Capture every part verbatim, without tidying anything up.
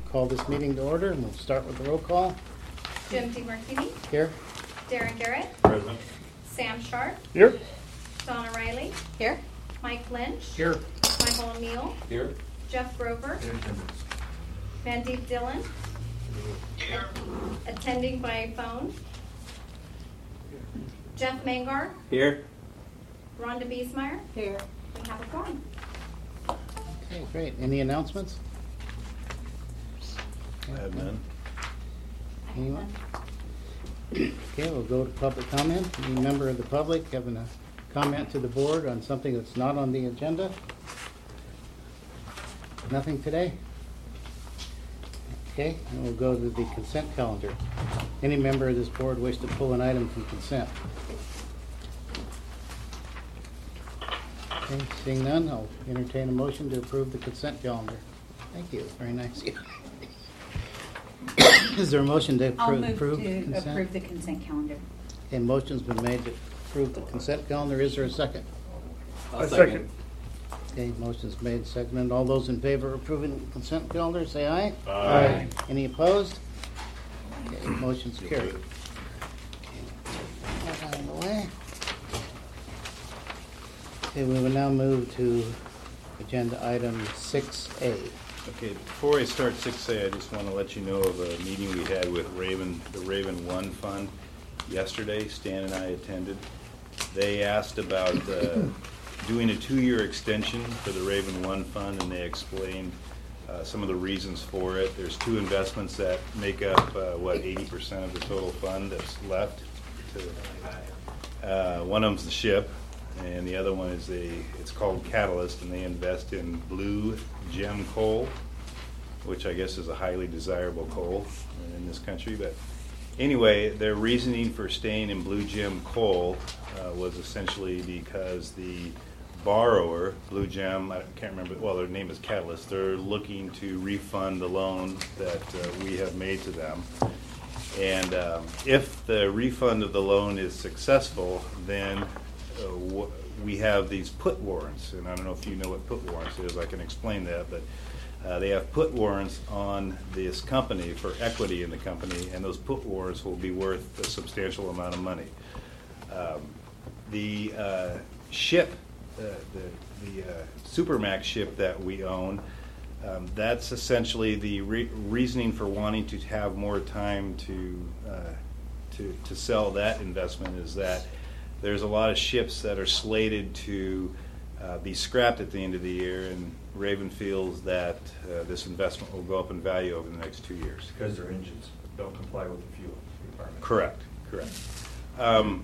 call this meeting to order, and we'll start with the roll call. Jim DeMartini. Here. Darren Garrett. Present. Sam Sharp. Here. Donna Riley. Here. Mike Lynch. Here. Michael O'Neill. Here. Jeff Grover. Mandeep Dillon. Here. Attending by phone. Jeff Mangar. Here. Rhonda Biesmeyer. Here. We have a forum. Okay, great. Any announcements? I have none. Anyone? Okay, we'll go to public comment. Any member of the public having a comment to the board on something that's not on the agenda? Nothing today? Okay, and we'll go to the consent calendar. Any member of this board wish to pull an item from consent? Okay, seeing none, I'll entertain a motion to approve the consent calendar. Thank you, very nice. Is there a motion to I'll appro- move approve to consent? approve the consent calendar. A motion's been made to approve the consent calendar. Is there a second? I'll second. Okay, motion's made, seconded. All those in favor of approving the consent calendar, say aye. Aye. Any opposed? Okay, motion's carried. That out of the way. Okay, we will now move to agenda item six A. Okay, before I start six A, I just want to let you know of a meeting we had with Raven, the Raven One Fund yesterday. Stan and I attended. They asked about uh, doing a two-year extension for the Raven One Fund, and they explained uh, some of the reasons for it. There's two investments that make up, uh, what, eighty percent of the total fund that's left. To, uh, one of them's the ship, and the other one is a, it's called Catalyst, and they invest in blue gem coal, which I guess is a highly desirable coal in this country. But anyway, their reasoning for staying in blue gem coal uh, was essentially because the borrower, Blue Gem, I can't remember, well, their name is Catalyst, they're looking to refund the loan that uh, we have made to them. And um, if the refund of the loan is successful, then uh, w- we have these put warrants, and I don't know if you know what put warrants is. I can explain that, but uh, they have put warrants on this company for equity in the company, and those put warrants will be worth a substantial amount of money. Um, the uh, ship, uh, the, the uh, Supermax ship that we own, um, that's essentially the re- reasoning for wanting to have more time to, uh, to to sell that investment is that there's a lot of ships that are slated to uh, be scrapped at the end of the year, and Raven feels that uh, this investment will go up in value over the next two years. Because their engines don't comply with the fuel requirement. Correct, correct. Um,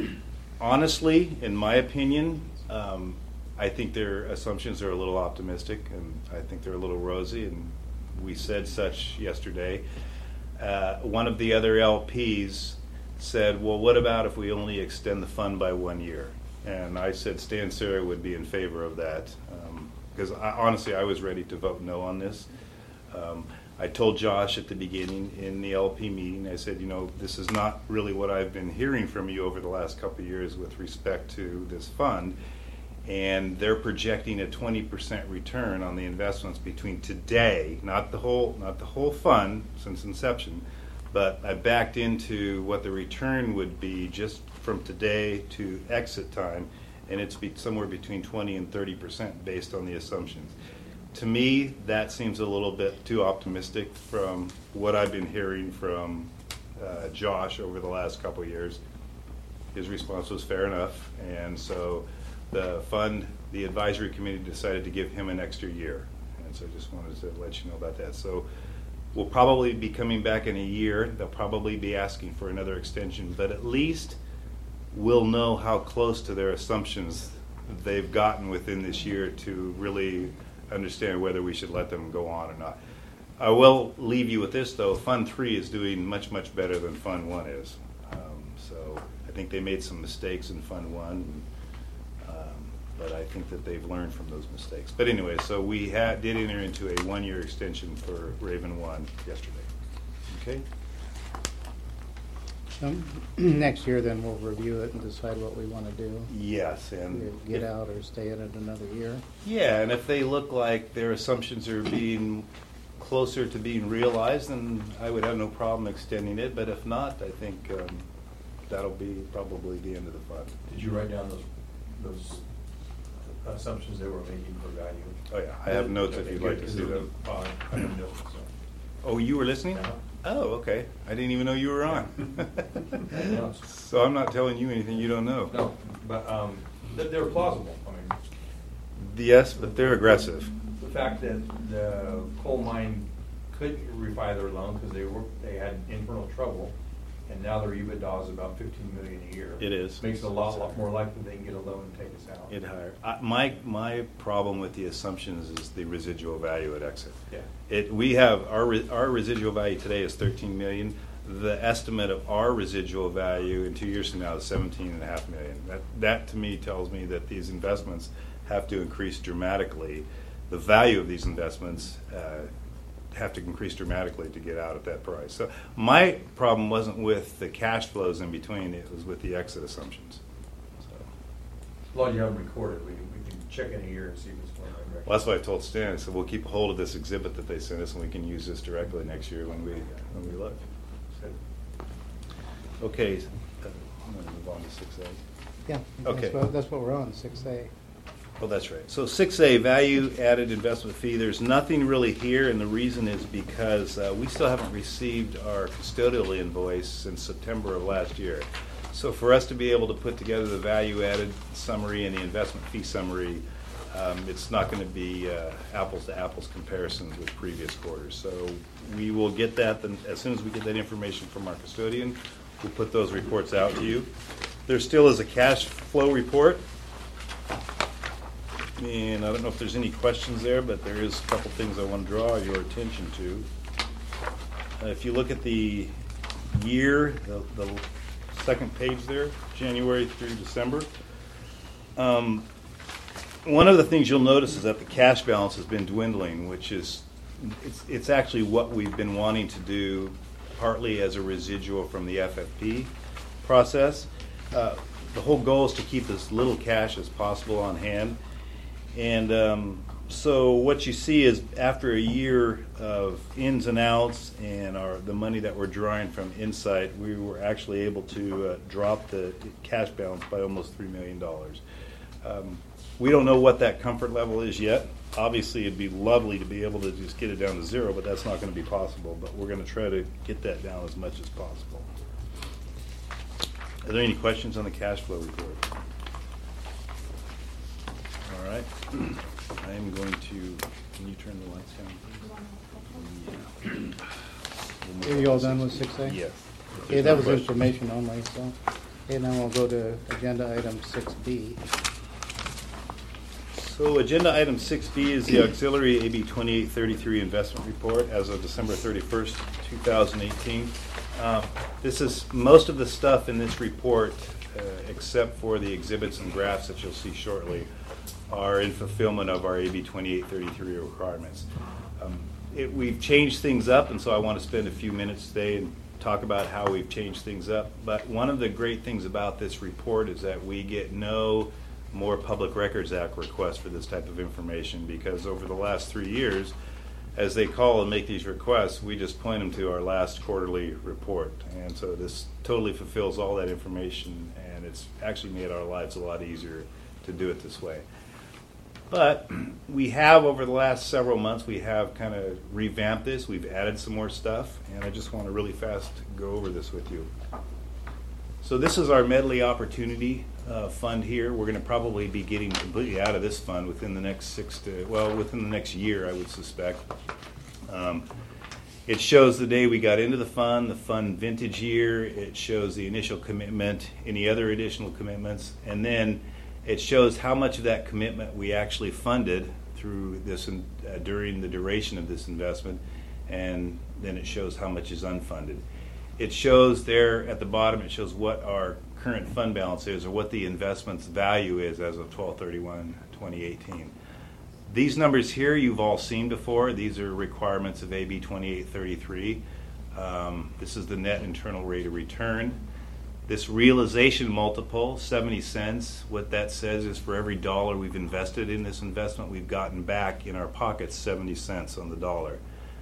honestly, in my opinion, um, I think their assumptions are a little optimistic, and I think they're a little rosy, and we said such yesterday. Uh, one of the other L Ps said, well, what about if we only extend the fund by one year? And I said Stan Sura would be in favor of that, because um, honestly, I was ready to vote no on this. Um, I told Josh at the beginning in the L P meeting, I said, you know, this is not really what I've been hearing from you over the last couple of years with respect to this fund. And they're projecting a twenty percent return on the investments between today, not the whole, not the whole fund since inception, but I backed into what the return would be just from today to exit time, and it's be somewhere between twenty and thirty percent based on the assumptions. To me, that seems a little bit too optimistic from what I've been hearing from uh, Josh over the last couple of years. His response was fair enough, and so the fund, the advisory committee decided to give him an extra year, and so I just wanted to let you know about that. So we'll probably be coming back in a year. They'll probably be asking for another extension, but at least we'll know how close to their assumptions they've gotten within this year to really understand whether we should let them go on or not. I will leave you with this, though. Fund three is doing much, much better than Fund one is. Um, so I think they made some mistakes in Fund one, um, but I think that they've learned from those mistakes. But anyway, so we had, did enter into a one-year extension for Raven one yesterday. Okay? Um, next year, then we'll review it and decide what we want to do. Yes, and Either get if- out or stay in it another year. yeah, and if they look like their assumptions are being closer to being realized, then I would have no problem extending it. But if not, I think um, that'll be probably the end of the fund. Did you write down those, those assumptions they were making for value? Oh yeah, I have notes if Okay, you'd good, like to 'cause see it was- them. uh, I have notes, so. Oh, you were listening? Uh-huh. Oh, okay. I didn't even know you were on. Yeah. So I'm not telling you anything you don't know. No, but um, they- they're plausible. I mean, Yes, but they're aggressive. the fact that the coal mine couldn't refi their loan because they were, they had internal trouble, and now their EBITDA is about fifteen million a year. It is. Makes it a lot, lot more likely they can get a loan and take us out. It higher. I, my my problem with the assumptions is the residual value at exit. Yeah. It we have our re- our residual value today is thirteen million. The estimate of our residual value in two years from now is seventeen and a half million. That that to me tells me that these investments have to increase dramatically. The value of these investments uh, have to increase dramatically to get out at that price. So my problem wasn't with the cash flows in between; it was with the exit assumptions. So. As long as you have them recorded, we, we can check in a year and see if it's going in the right direction. Well, that's why I told Stan. I said we'll keep a hold of this exhibit that they sent us, and we can use this directly next year when we when we look. Good. Okay, uh, I'm going to move on to six A. Yeah, Okay. that's what, that's what we're on, six A. Oh, that's right. So six A, value added investment fee. There's nothing really here, and the reason is because uh, we still haven't received our custodial invoice since September of last year. So for us to be able to put together the value added summary and the investment fee summary, um, it's not going to be uh, apples to apples comparisons with previous quarters. So we will get that then, as soon as we get that information from our custodian. We'll put those reports out to you. There still is a cash flow report. And I don't know if there's any questions there, but there is a couple things I want to draw your attention to. Uh, if you look at the year, the, the second page there, January through December, um, one of the things you'll notice is that the cash balance has been dwindling, which is it's, it's actually what we've been wanting to do, partly as a residual from the F F P process. Uh, the whole goal is to keep as little cash as possible on hand. And um, so what you see is after a year of ins and outs and our, the money that we're drawing from Insight, we were actually able to uh, drop the cash balance by almost three million dollars. Um, we don't know what that comfort level is yet. Obviously, it'd be lovely to be able to just get it down to zero, but that's not going to be possible. But we're going to try to get that down as much as possible. Are there any questions on the cash flow report? All right. I am going to, can you turn the lights down, please? Yeah. We'll Are move you all on to done with six- six A? Yeah. Okay, that was information only, so. Okay, now we'll go to agenda item six B. So agenda item six B is the auxiliary A B twenty-eight thirty-three investment report as of December thirty-first, two thousand eighteen. Um, This is, most of the stuff in this report, uh, except for the exhibits and graphs that you'll see shortly, are in fulfillment of our A B twenty-eight thirty-three requirements. Um, it, we've changed things up, and so I want to spend a few minutes today and talk about how we've changed things up. But one of the great things about this report is that we get no more Public Records Act requests for this type of information, because over the last three years, as they call and make these requests, we just point them to our last quarterly report. And so this totally fulfills all that information, and it's actually made our lives a lot easier to do it this way. But we have, over the last several months, we have kind of revamped this. We've added some more stuff, and I just want to really fast go over this with you. So this is our Medley Opportunity uh, Fund here. We're going to probably be getting completely out of this fund within the next six to, well, within the next year, I would suspect. Um, it shows the day we got into the fund, the fund vintage year. It shows the initial commitment, any other additional commitments, and then it shows how much of that commitment we actually funded through this in, uh, during the duration of this investment, and then it shows how much is unfunded. It shows there at the bottom, it shows what our current fund balance is, or what the investment's value is as of twelve thirty-one twenty eighteen. These numbers here you've all seen before. These are requirements of A B twenty-eight thirty-three. Um, this is the net internal rate of return. This realization multiple, seventy cents, what that says is for every dollar we've invested in this investment, we've gotten back in our pockets seventy cents on the dollar.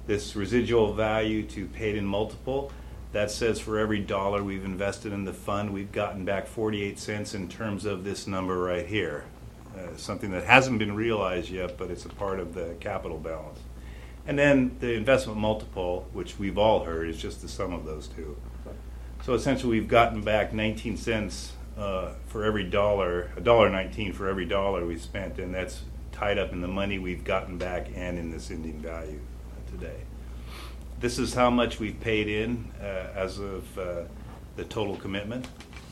This residual value to paid-in multiple, that says for every dollar we've invested in the fund, we've gotten back forty-eight cents in terms of this number right here. Uh, something that hasn't been realized yet, but it's a part of the capital balance. And then the investment multiple, which we've all heard, is just the sum of those two. So essentially we've gotten back nineteen cents uh, for every dollar, a dollar nineteen for every dollar we spent, and that's tied up in the money we've gotten back and in this ending value today. This is how much we've paid in uh, as of uh, the total commitment.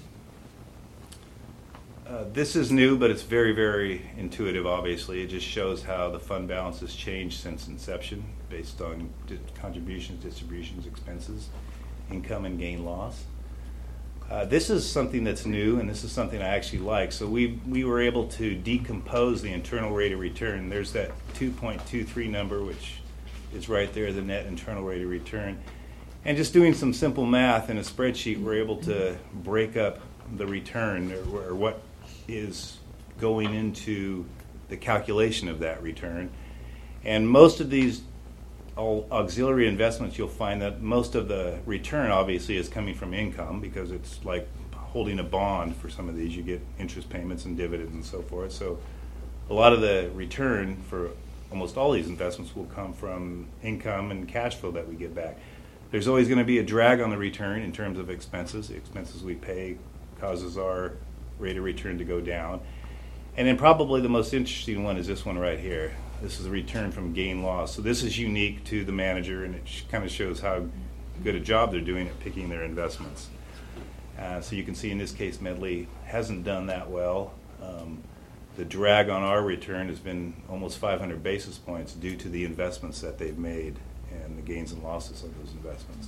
Uh, this is new, but it's very, very intuitive, obviously. It just shows how the fund balance has changed since inception based on di- contributions, distributions, expenses, income, and gain loss. Uh, this is something that's new, and this is something I actually like. So we we were able to decompose the internal rate of return. There's that two point two three number, which is right there, the net internal rate of return. And just doing some simple math in a spreadsheet, we're able to break up the return, or, or what is going into the calculation of that return. And most of these all auxiliary investments, you'll find that most of the return obviously is coming from income, because it's like holding a bond. For some of these, you get interest payments and dividends and so forth. So a lot of the return for almost all these investments will come from income and cash flow that we get back. There's always going to be a drag on the return in terms of expenses. The expenses we pay causes our rate of return to go down. And then probably the most interesting one is this one right here. This is the return from gain loss. So this is unique to the manager, and it sh- kind of shows how good a job they're doing at picking their investments. Uh, so you can see in this case, Medley hasn't done that well. Um, the drag on our return has been almost five hundred basis points due to the investments that they've made and the gains and losses of those investments.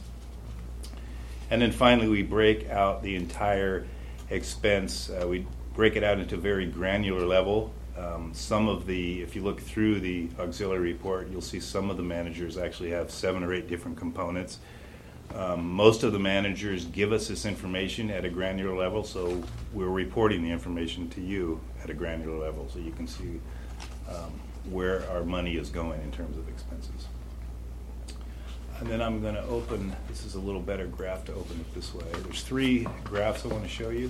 And then finally, we break out the entire expense. Uh, we break it out into a very granular level. Um, some of the, if you look through the auxiliary report, you'll see some of the managers actually have seven or eight different components. Um, most of the managers give us this information at a granular level, so we're reporting the information to you at a granular level, so you can see um, where our money is going in terms of expenses. And then I'm going to open, this is a little better graph to open it this way. There's three graphs I want to show you.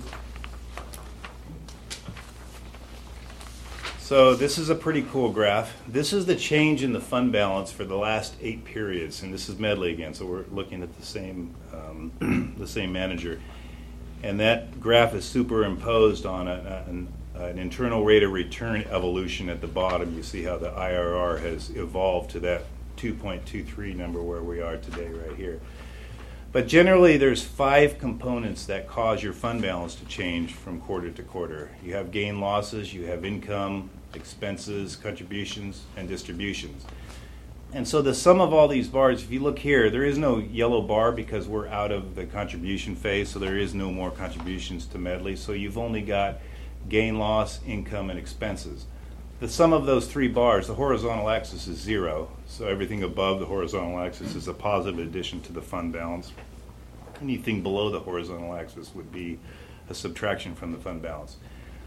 So this is a pretty cool graph. This is the change in the fund balance for the last eight periods, and this is Medley again, so we're looking at the same um, the same manager. And that graph is superimposed on a, an, an internal rate of return evolution at the bottom. You see how the I R R has evolved to that two point two three number where we are today right here. But generally, there's five components that cause your fund balance to change from quarter to quarter. You have gain losses, you have income, expenses, contributions, and distributions. And so the sum of all these bars, if you look here, there is no yellow bar because we're out of the contribution phase, so there is no more contributions to Medley. So you've only got gain, loss, income, and expenses. The sum of those three bars, the horizontal axis is zero, so everything above the horizontal axis is a positive addition to the fund balance. Anything below the horizontal axis would be a subtraction from the fund balance.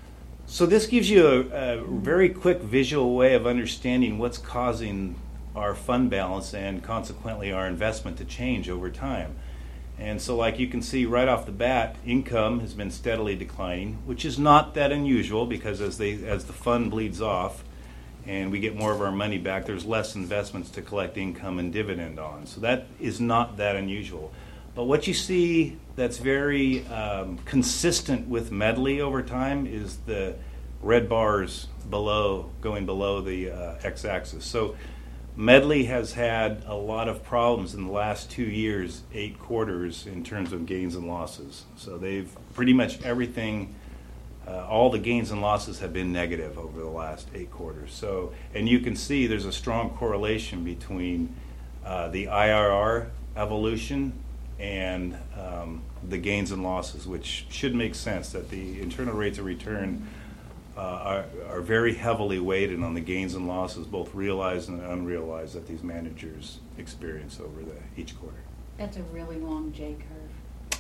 So this gives you a, a very quick visual way of understanding what's causing our fund balance and consequently our investment to change over time. And so like you can see right off the bat, income has been steadily declining, which is not that unusual because as they as the fund bleeds off and we get more of our money back, there's less investments to collect income and dividend on. So that is not that unusual. But what you see that's very um, consistent with Medley over time is the red bars below, going below the uh, x-axis. So Medley has had a lot of problems in the last two years, eight quarters, in terms of gains and losses. So they've pretty much everything, uh, all the gains and losses have been negative over the last eight quarters. So, and you can see there's a strong correlation between uh, the I R R evolution and um, the gains and losses, which should make sense that the internal rates of return Uh, are, are very heavily weighted on the gains and losses, both realized and unrealized, that these managers experience over the each quarter. That's a really long J curve.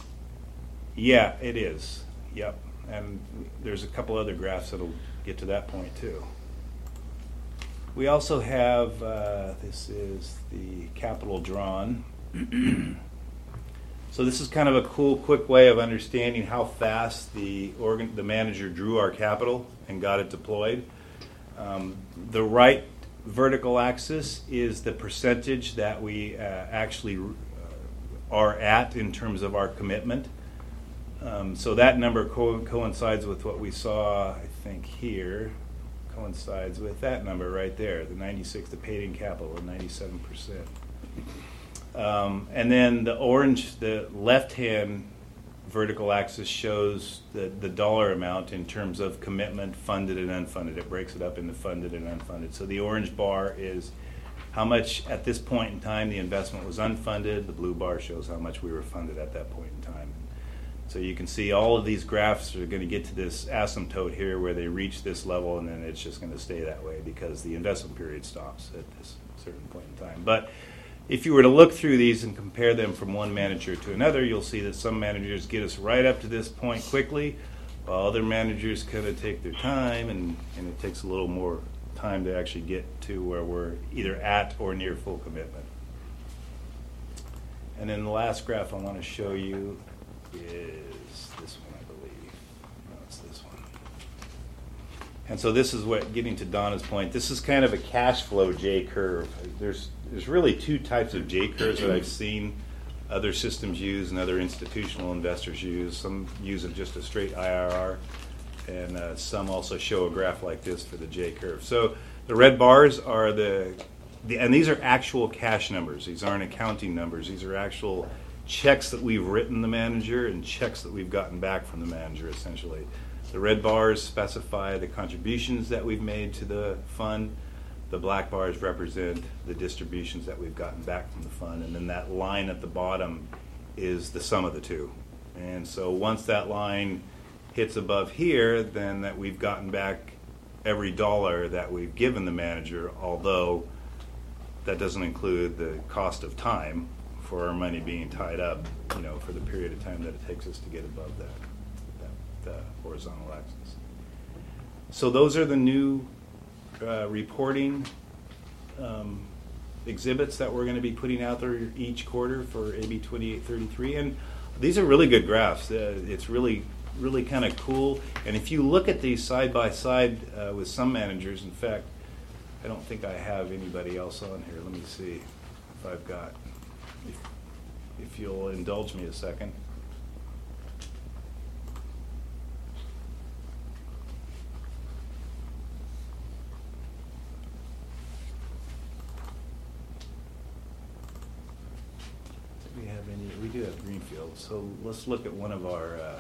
Yeah, it is. Yep. And there's a couple other graphs that'll get to that point too. We also have, uh, this is the capital drawn. So this is kind of a cool, quick way of understanding how fast the organ, the manager drew our capital and got it deployed. Um, the right vertical axis is the percentage that we uh, actually uh, are at in terms of our commitment. Um, so that number co- coincides with what we saw, I think, here. Coincides with that number right there, the ninety-six, the paid-in capital of ninety-seven percent. Um, and then the orange, the left-hand vertical axis shows the, the dollar amount in terms of commitment, funded and unfunded. It breaks it up into funded and unfunded. So the orange bar is how much at this point in time the investment was unfunded. The blue bar shows how much we were funded at that point in time. So you can see all of these graphs are going to get to this asymptote here where they reach this level, and then it's just going to stay that way because the investment period stops at this certain point in time. But if you were to look through these and compare them from one manager to another, you'll see that some managers get us right up to this point quickly, while other managers kind of take their time, and, and it takes a little more time to actually get to where we're either at or near full commitment. And then the last graph I want to show you is this one, I believe. No, it's this one. And so this is what, getting to Donna's point, this is kind of a cash flow J curve. There's there's really two types of J curves that I've seen other systems use and other institutional investors use. Some use it just a straight I R R, and uh, some also show a graph like this for the J curve. So the red bars are the, the, and these are actual cash numbers. These aren't accounting numbers. These are actual checks that we've written the manager and checks that we've gotten back from the manager, essentially. The red bars specify the contributions that we've made to the fund. The black bars represent the distributions that we've gotten back from the fund. And then that line at the bottom is the sum of the two. And so once that line hits above here, then that we've gotten back every dollar that we've given the manager, although that doesn't include the cost of time for our money being tied up, you know, for the period of time that it takes us to get above that, that, that horizontal axis. So those are the new uh, reporting um, exhibits that we're going to be putting out there each quarter for A B twenty-eight thirty-three, and these are really good graphs. Uh, it's really, really kind of cool. And if you look at these side by side uh, with some managers, in fact, I don't think I have anybody else on here. Let me see if I've got. If, if you'll indulge me a second. Do we have any? We do have Greenfield. So let's look at one of our uh,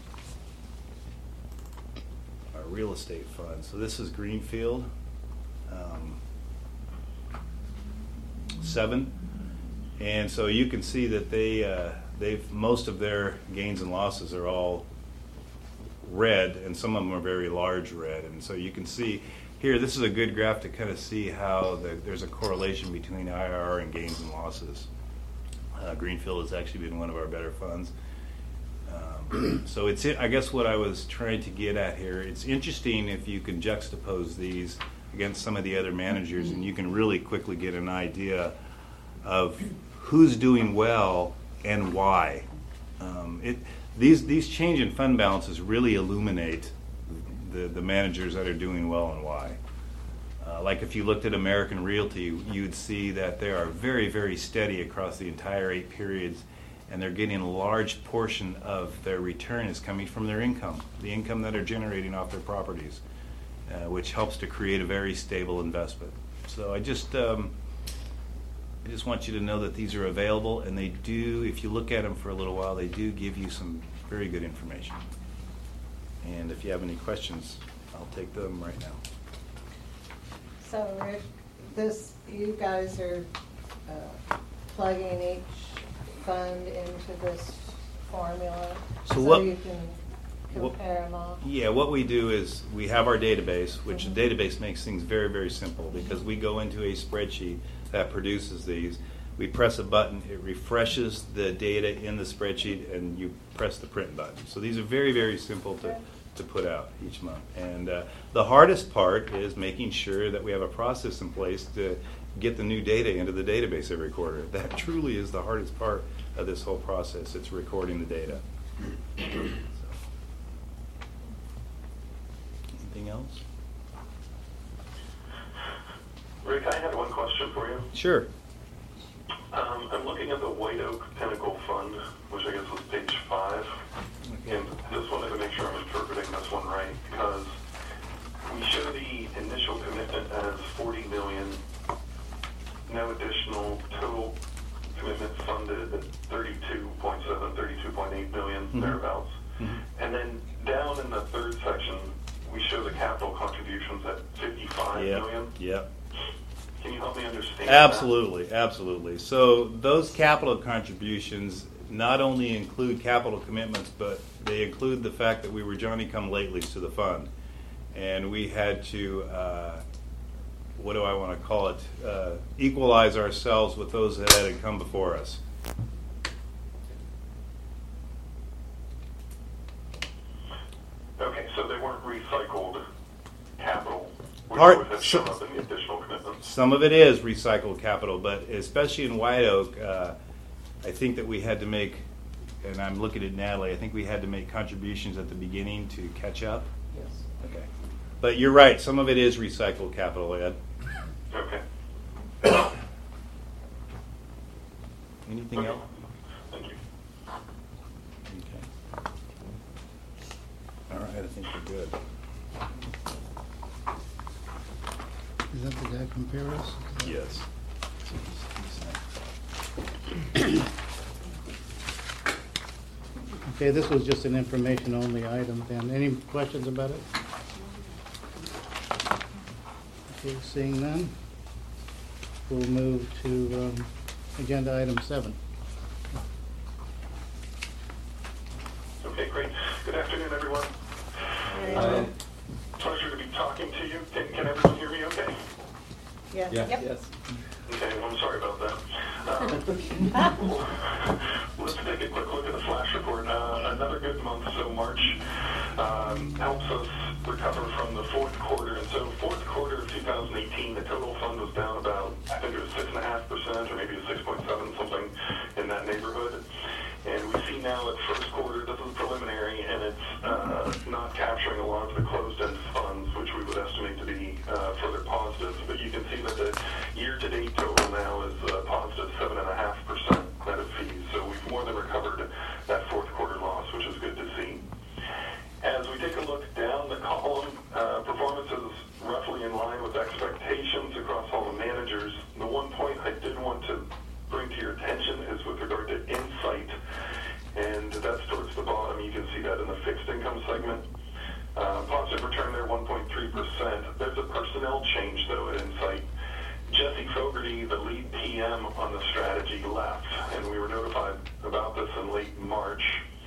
our real estate funds. So this is Greenfield. Um, seven. And so you can see that they, uh, they've most of their gains and losses are all red, and some of them are very large red. And so you can see here, this is a good graph to kind of see how the, there's a correlation between I R R and gains and losses. Uh, Greenfield has actually been one of our better funds. Um, so it's, I guess what I was trying to get at here, it's interesting if you can juxtapose these against some of the other managers, and you can really quickly get an idea of who's doing well and why. Um, it, these these change in fund balances really illuminate the, the managers that are doing well and why. Uh, like if you looked at American Realty, you'd see that they are very, very steady across the entire eight periods, and they're getting a large portion of their return is coming from their income, the income that are generating off their properties, uh, which helps to create a very stable investment. So I just... Um, I just want you to know that these are available, and they do, if you look at them for a little while, they do give you some very good information. And if you have any questions, I'll take them right now. So Rick, this, you guys are uh, plugging each fund into this formula So so, what- you can what- compare them all? Yeah, what we do is we have our database, which the database makes things very, very simple because we go into a spreadsheet that produces these. We press a button, it refreshes the data in the spreadsheet, and you press the print button. So these are very, very simple to, to put out each month. And uh, the hardest part is making sure that we have a process in place to get the new data into the database every quarter. That truly is the hardest part of this whole process. It's recording the data. So. Anything else? Rick, I had one question for you. Sure. Um, I'm looking at the White Oak Pinnacle Fund, which I guess was page five. Okay. And just wanted to make sure I'm interpreting this one right, because we show the initial commitment as forty million dollars, no additional total commitment funded at thirty-two point seven, thirty-two point eight million, Mm-hmm. thereabouts. Mm-hmm. And then down in the third section, we show the capital contributions at fifty-five Yep. million. Yep. Can you help me understand Absolutely, absolutely. So those capital contributions not only include capital commitments, but they include the fact that we were Johnny-come-latelys to the fund. And we had to, uh, what do I want to call it, uh, equalize ourselves with those that had come before us. that? Okay, so they weren't recycled capital, which Part- would have shown up in the additional commitments. Some of it is recycled capital, but especially in White Oak, uh, I think that we had to make, and I'm looking at Natalie, I think we had to make contributions at the beginning to catch up. Yes. Okay. But you're right, some of it is recycled capital, Ed. Okay. Anything Okay. else? Thank you. Okay. All right, I think we're good. Is that the guy from Paris? Yes. Okay, this was just an information-only item then. Any questions about it? Okay, seeing none, we'll move to um, agenda item seven. Okay, great. Good afternoon, everyone. Uh, Pleasure to be talking to you. Can, can everyone hear me okay? Yes. Yeah. Yep. Yes. Okay, well, I'm sorry about that. Um, let's take a quick look at the flash report. Uh, another good month, so March um, helps us recover from the fourth quarter. And so fourth quarter of two thousand eighteen, the total fund was down about, I think it was six point five percent or maybe a six point seven, something in that neighborhood. And we see now at first quarter, this is preliminary, and it's uh, not capturing a lot of the closed-end funds, which we would estimate to be uh, further positives. But you can see that the year-to-date total now is uh, positive seven point five percent net of fees. So we've more than recovered that fourth quarter loss, which is good to see. As we take a look down the column, uh, performance is roughly in line with expectations across all the managers. The one point I did want to bring to your attention is with regard to Insight, and that's towards the bottom. You can see that in the fixed income segment. Uh, positive return there, one point three percent. There's a personnel change, though, at Insight. Jesse Fogarty, the lead P M on the strategy, left, and we were notified about this in late March.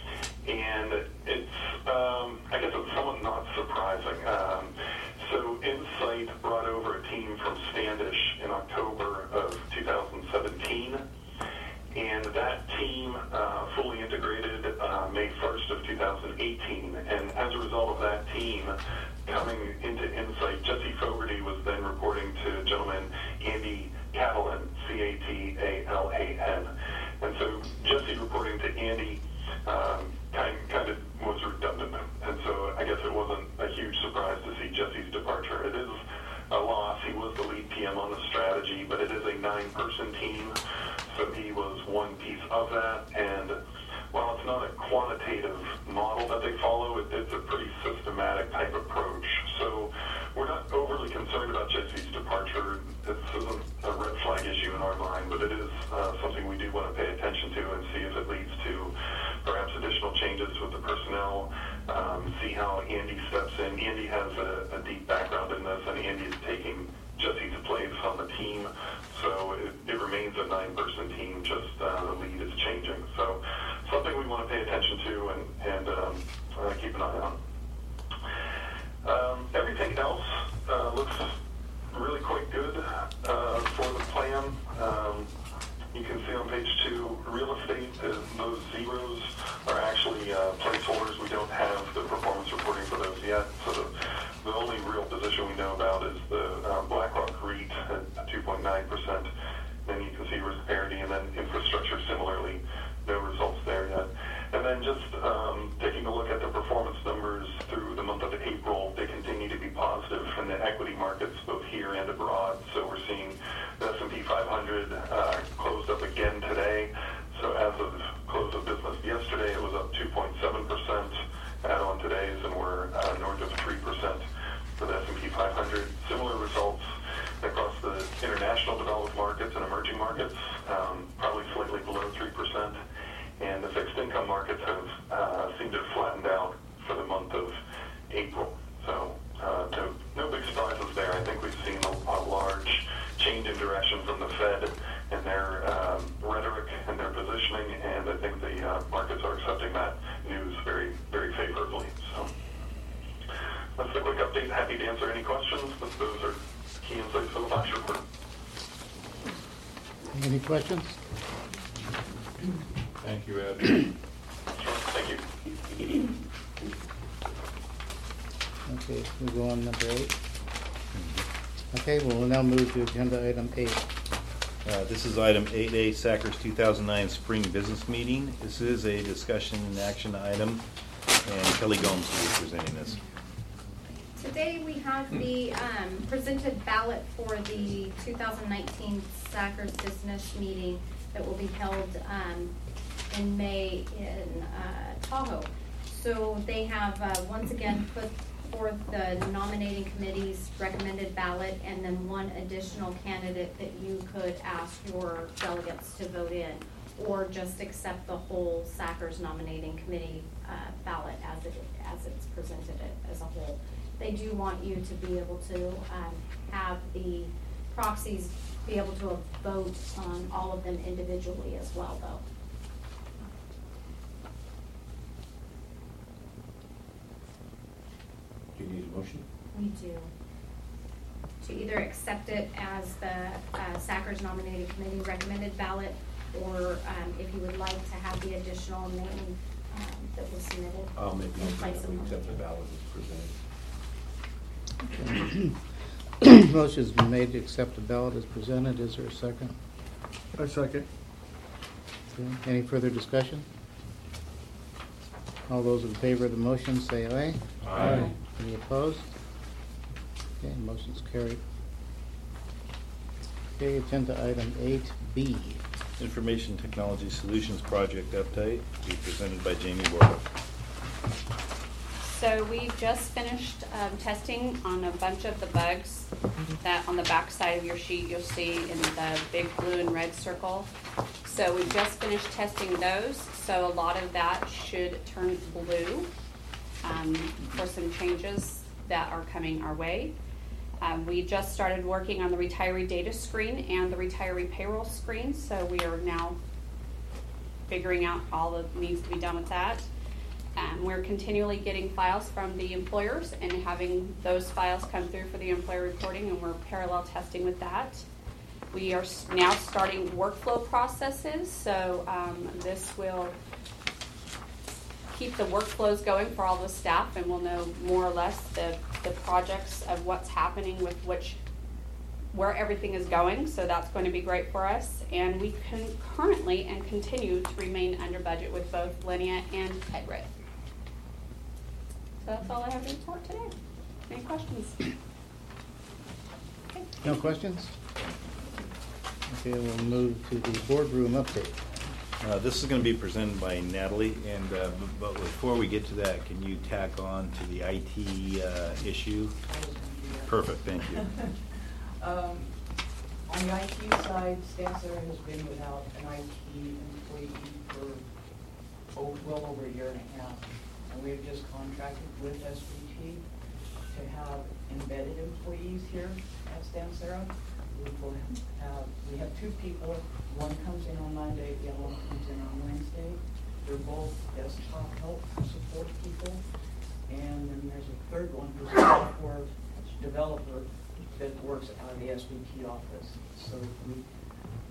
And it's, um, I guess it's somewhat not surprising. Um, so Insight brought over a team from Standish in October of two thousand seventeen, and that team uh, fully integrated uh, May first of two thousand eighteen. And as a result of that team coming into Insight, Jesse Fogarty was then reporting to a gentleman, Andy Catalan, C A T A L A N. And so Jesse reporting to Andy um, kind, kind of was redundant. And so I guess it wasn't a huge surprise to see Jesse's departure. It is a loss. He was the lead P M on the strategy, but it is a nine-person team, so he was one piece of that. And while it's not a quantitative model that they follow, it, it's a pretty systematic type approach. So we're not overly concerned about Jesse's departure. This isn't a red flag issue in our mind, but it is uh, something we do want to pay attention to and see if it leads to perhaps additional changes with the personnel, um, see how Andy steps in. Andy has a, a deep background in this, and Andy is taking Jesse's place on the team. So it, it remains a nine-person team, just uh, the lead is changing. So something we want to pay attention to and, and um, uh, keep an eye on. Um, everything else uh, looks really quite good uh, for the plan. Um, you can see on page two, real estate, uh, those zeros are actually uh, placeholders. We don't have the performance reporting for those yet. So the, the only real position we know about is the um, BlackRock REIT at two point nine percent. Then you can see risk parity, and then infrastructure similarly, no results there yet. And then just um, taking a look at the performance numbers through the month of April, they continue to be positive in the equity markets, both here and abroad. So we're seeing the S and P five hundred uh, closed up again today. So as of close of business yesterday, it was up two point seven percent. Add on today's, and we're uh, north of three percent for the S and P five hundred. Similar results across the international developed markets and emerging markets, um, probably slightly below three percent. And the fixed income markets have uh, seemed to have flattened out for the month of April. So uh, no, no big surprises there. I think we've seen a, a large change in direction from the Fed and their um, rhetoric and their positioning, and I think the uh, markets are accepting that news very, very favorably. So that's a quick update. Happy to answer any questions, but those are key insights from the flash report. Any questions? Thank you, Ed. Sure. Thank you. Okay, we go on number eight. Okay, well, we'll now move to agenda item eight. Uh, This is item eight A, Sackers two thousand nine Spring Business Meeting. This is a discussion and action item, and Kelly Gomes will be presenting this. Today we have the um, presented ballot for the two thousand nineteen Sackers Business Meeting that will be held um, in May in uh, Tahoe. So they have uh, once again put forth the nominating committee's recommended ballot, and then one additional candidate that you could ask your delegates to vote in, or just accept the whole Sackers nominating committee uh, ballot as it as it's presented it as a whole. They do want you to be able to um, have the proxies be able to vote on all of them individually as well, though. Do you need a motion? We do. To either accept it as the uh, Sackers nominating committee recommended ballot, or um, if you would like to have the additional name um, that was submitted. I'll make a in motion place that we of accept the mine. ballot as presented. Motion's been made to accept the ballot as presented. Is there a second? A second. Okay. Any further discussion? All those in favor of the motion say aye. Aye. Any opposed? Okay, motion's carried. Okay, agenda item eight B. Information Technology Solutions Project update, to be presented by Jamie Borba. So we just finished um, testing on a bunch of the bugs that on the back side of your sheet you'll see in the big blue and red circle. So we just finished testing those. So a lot of that should turn blue um, for some changes that are coming our way. Um, we just started working on the retiree data screen and the retiree payroll screen. So we are now figuring out all that needs to be done with that. Um, we're continually getting files from the employers and having those files come through for the employer reporting, and we're parallel testing with that. We are now starting workflow processes, so um, this will keep the workflows going for all the staff, and we'll know more or less the, the projects of what's happening with which, where everything is going, so that's going to be great for us. And we can currently and continue to remain under budget with both Linnea and Pedrit. So that's all I have to report today. Any questions? Okay. No questions? Okay, we'll move to the boardroom update. Uh, This is going to be presented by Natalie, and uh, b- but before we get to that, can you tack on to the I T uh, issue? Perfect, thank you. Um, on the I T side, Stansera has been without an I T employee for oh, well over a year and a half. And we have just contracted with S B T to have embedded employees here at Stansera. We will have, we have two people. One comes in on Monday, the other one comes in on Wednesday. They're both desktop help support people. And then there's a third one who's a software developer that works out of the S B T office. So we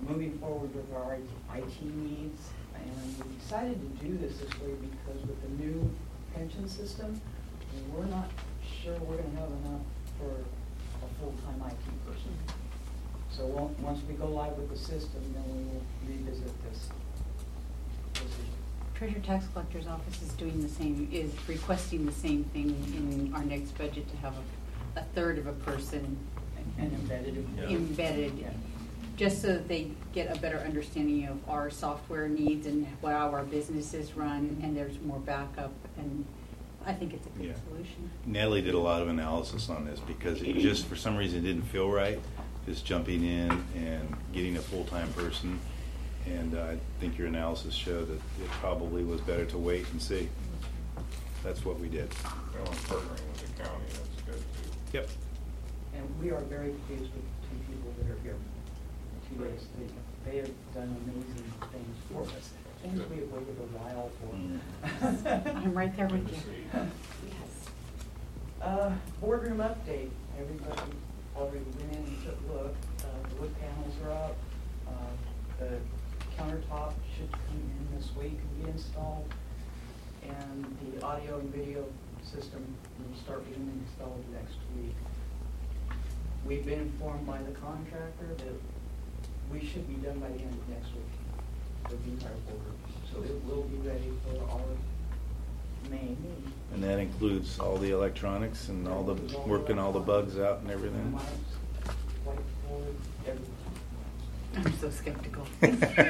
moving forward with our I T needs. And we decided to do this this way because with the new pension system, we're not sure we're gonna have enough for a full-time I T person. So on- once we go live with the system, then we will revisit this decision. Treasurer Tax Collector's Office is doing the same, is requesting the same thing in our next budget to have a, a third of a person And embedded. Yeah. embedded, Yeah. just so that they get a better understanding of our software needs and how our businesses run, and there's more backup, and I think it's a good Yeah. solution. Natalie did a lot of analysis on this because it just, for some reason, didn't feel right, just jumping in and getting a full-time person. And uh, I think your analysis showed that it probably was better to wait and see. That's what we did. Well, I'm partnering with the county, that's good too. Yep. And we are very pleased with the two people that are here. Two days. They, they have done amazing things for us. Things we have waited a while for. I'm right there with you. Yes. Uh, boardroom update. Everybody already went in and took a look. Uh, the wood panels are up. Uh, the countertop should come in this week and be installed. And the audio and video system will start being installed next week. We've been informed by the contractor that we should be done by the end of next week with the entire boardroom. So it will be ready for our May meeting. And that includes all the electronics and all the, working all the bugs out and everything? Mics, whiteboard, everything. I'm so skeptical. You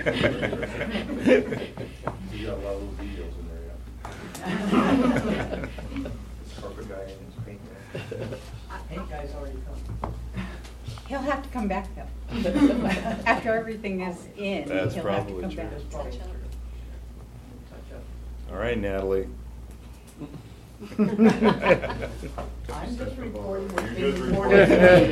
got a lot of little videos in there, yeah. This carpet guy and his paint guy. Paint guy's already come. He'll have to come back though. After everything is in, That's he'll have to probably come true. back. That's probably Touch up. true. Touch up. All right, Natalie. I'm just reporting what's You're being just reported.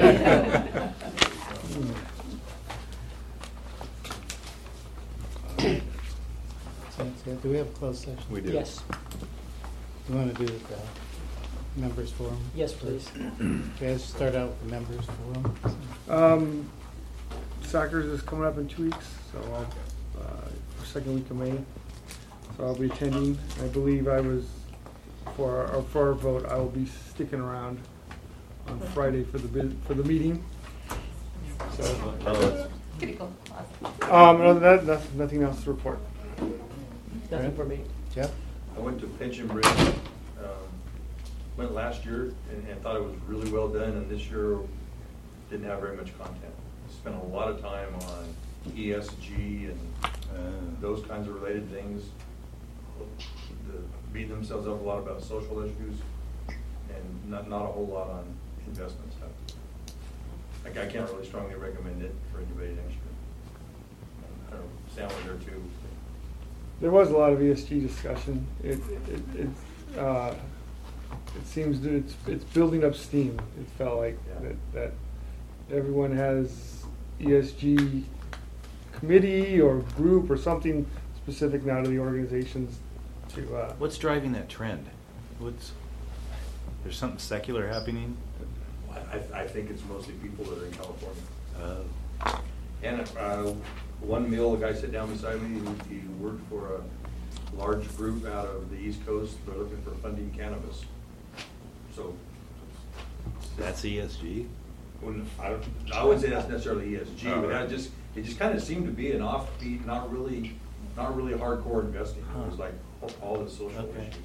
So that's it. Do we have a closed session? We do. Yes, You want to do the members forum? yes, please. Okay, let's start out with the members forum. Um, Soccer's is coming up in two weeks, so I'll, uh, second week of May. So I'll be attending. I believe I was, for our, for our vote, I will be sticking around on Friday for the, bid- for the meeting. So, Oh, Pretty cool. um, other than that, nothing, nothing else to report. Nothing for me. Jeff? I went to Pension Bridge, um, went last year and, and thought it was really well done, and this year didn't have very much content. Spent a lot of time on E S G and uh, those kinds of related things. The, beating themselves up a lot about social issues and not, not a whole lot on investment stuff. Like, I can't really strongly recommend it for anybody next year. I don't know, Sam was there too. There was a lot of E S G discussion. It, it, it, uh, it seems that it's, it's building up steam. It felt like Yeah. that, that everyone has E S G committee or group or something specific now to the organizations to, uh, what's driving that trend? What's, there's something secular happening? I, I think it's mostly people that are in California. Uh, And uh, one meal, a guy sat down beside me, he, he worked for a large group out of the East Coast. They're looking for funding cannabis. So, That's E S G? when, I don't, I wouldn't say that's necessarily E S G, Oh, but right. that just, it just kind of seemed to be an offbeat, not really, not really hardcore investing. It was Huh. like all the social Okay. issues.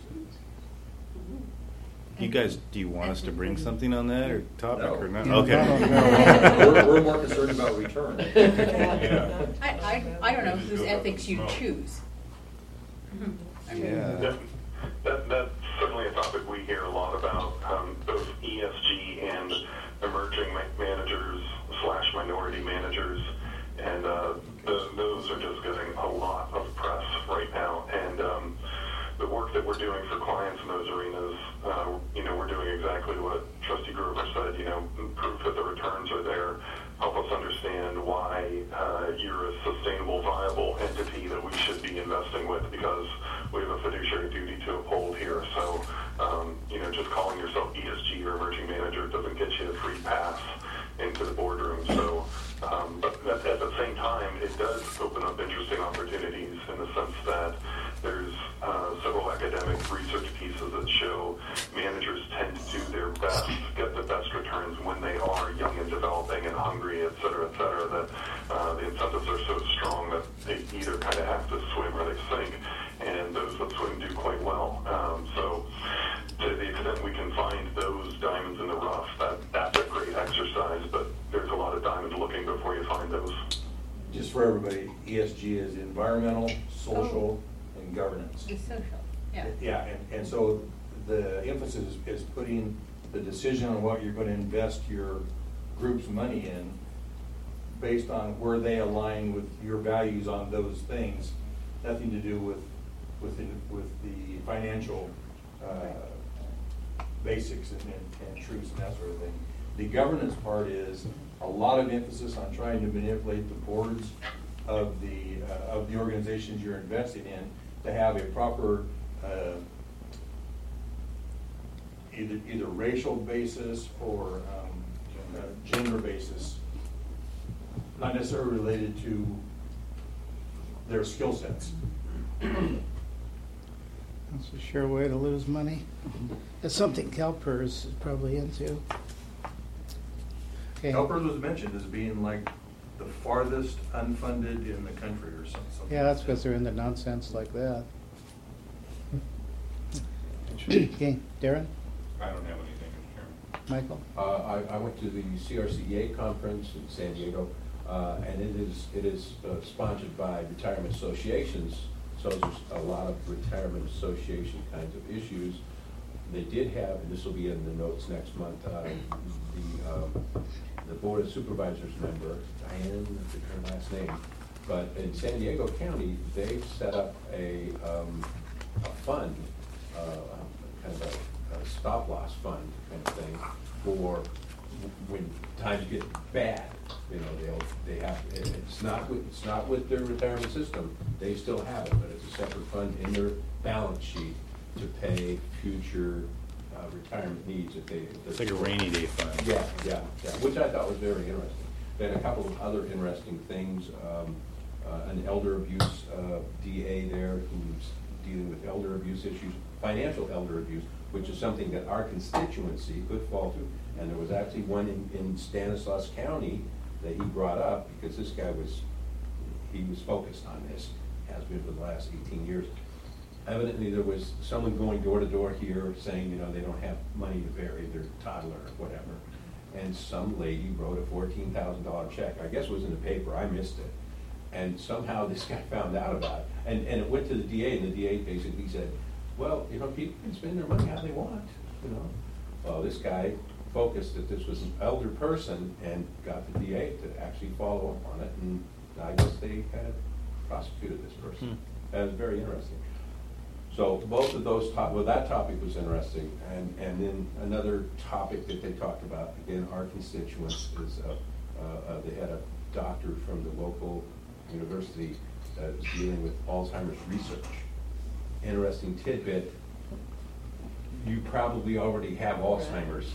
You guys, do you want us to bring something on that or topic No. or not? No, Okay. no, no. We're, we're more concerned about return. Yeah. I, I, I don't know whose ethics you choose. I mean, Yeah. That, that, that's certainly a topic we hear a lot about, um, both E S G and emerging ma- managers slash minority managers, and uh, the, those are just getting a lot of press right now. And um, the work that we're doing for clients in those arenas, uh, you know, we're doing exactly what Trustee Grover said, you know, prove that the returns are there, help us understand why uh, you're a sustainable, viable entity that we should be investing with, because we have a fiduciary duty to uphold here. So, um, you know, just calling yourself E S G or emerging manager doesn't get you a free pass into the boardroom. So, um, but at, at the same time, it's interesting opportunities in the sense that there's uh, several academic research pieces that show managers tend to do their best, get the best returns when they are young and developing and hungry, et cetera, et cetera, that uh, the incentives are so strong that they either kind of have to swim or they sink, and those that swim do quite well. Um, so to the extent we can find those diamonds in the rough, that, that's a great exercise, but there's a lot of diamonds looking before you find those. Just for everybody, E S G is environmental, social, and governance. The social, yeah. Yeah, and, and so the emphasis is, is putting the decision on what you're going to invest your group's money in based on where they align with your values on those things, nothing to do with with the, with the financial uh, basics and, and, and truths and that sort of thing. The governance part is a lot of emphasis on trying to manipulate the boards of the uh, of the organizations you're investing in to have a proper uh, either either racial basis or um, uh, gender basis, not necessarily related to their skill sets. That's a sure way to lose money. It's something CalPERS is probably into. Okay. CalPERS was mentioned as being like the farthest unfunded in the country or something. Yeah, that's because they're into nonsense like that. Okay, Darren? I don't have anything, Chairman. Michael? Uh, I, I went to the C R C E A conference in San Diego, uh, and it is it is uh, sponsored by retirement associations. So there's a lot of retirement association kinds of issues. They did have, and this will be in the notes next month, uh, the um, the Board of Supervisors member, Diane, I forget her last name, but in San Diego County, they've set up a, um, a fund, uh, kind of a, a stop-loss fund kind of thing for when times get bad. You know, they'll they have it's not with it's not with their retirement system. They still have it, but it's a separate fund in their balance sheet to pay future uh, retirement needs if they. If It's like a rainy day fund. Yeah, yeah, yeah, which I thought was very interesting. Then a couple of other interesting things. Um, uh, an elder abuse uh, D A there who's dealing with elder abuse issues, financial elder abuse, which is something that our constituency could fall to. And there was actually one in, in Stanislaus County that he brought up because this guy was, he was focused on this, has been for the last eighteen years. Evidently there was someone going door to door here saying, you know, they don't have money to bury their toddler or whatever. And some lady wrote a fourteen thousand dollar check. I guess it was in the paper, I missed it. And somehow this guy found out about it. And, and it went to the D A, and the D A basically said, well, you know, people can spend their money how they want, you know. Well, this guy focused that this was an elder person and got the D A to actually follow up on it, and I guess they kind of prosecuted this person. Hmm. That was very interesting. So both of those, top, well, that topic was interesting, and, and then another topic that they talked about, again, our constituents, is uh, uh, uh, they had a doctor from the local university that is dealing with Alzheimer's research. Interesting tidbit, you probably already have Alzheimer's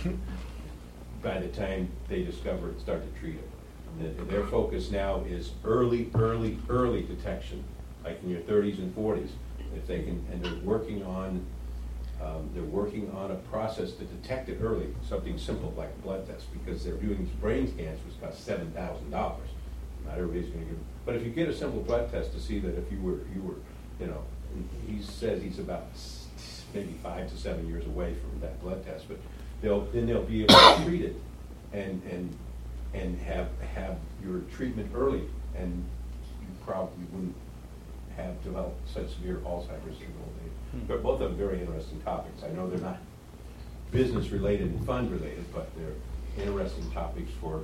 by the time they discover it, start to treat it. And their focus now is early, early, early detection, like in your thirties and forties. If they can, and they're working on, um, they're working on a process to detect it early, something simple like a blood test, because they're doing brain scans, which cost seven thousand dollars. Not everybody's going to give, but if you get a simple blood test to see that if you were, you were, you know, he says he's about maybe five to seven years away from that blood test, but they'll then they'll be able to treat it and and and have have your treatment early, and you probably wouldn't have developed such severe Alzheimer's in old age. Hmm. But both of them very interesting topics. I know they're not business related and fund related, but they're interesting topics for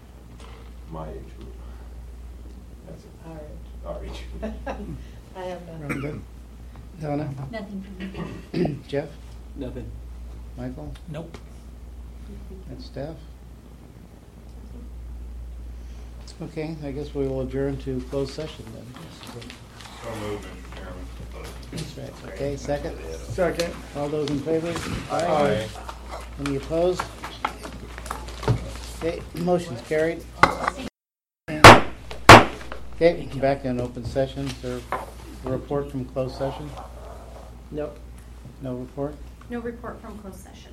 my age group. That's it. All right. Our age group. I have Very none. good. Donna? Nothing from me. Jeff? Nothing. Michael? Nope. And Steph? Okay, I guess we will adjourn to closed session then. So moved, Mister Chairman. That's right. Okay, second? Second. All those in favor? Aye. Any opposed? Okay, motion's carried. Okay, back in open session. Is there a report from closed session? No. No report? No report from closed session.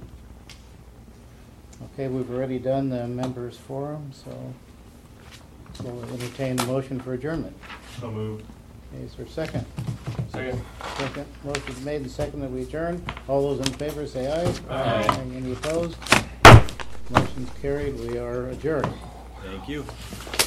Okay, we've already done the members forum, so we'll entertain a motion for adjournment. So moved. Okay, is there a second? Second. Second. Motion's made and second that we adjourn. All those in favor say aye. Aye. Any opposed? Motion's carried. We are adjourned. Thank you.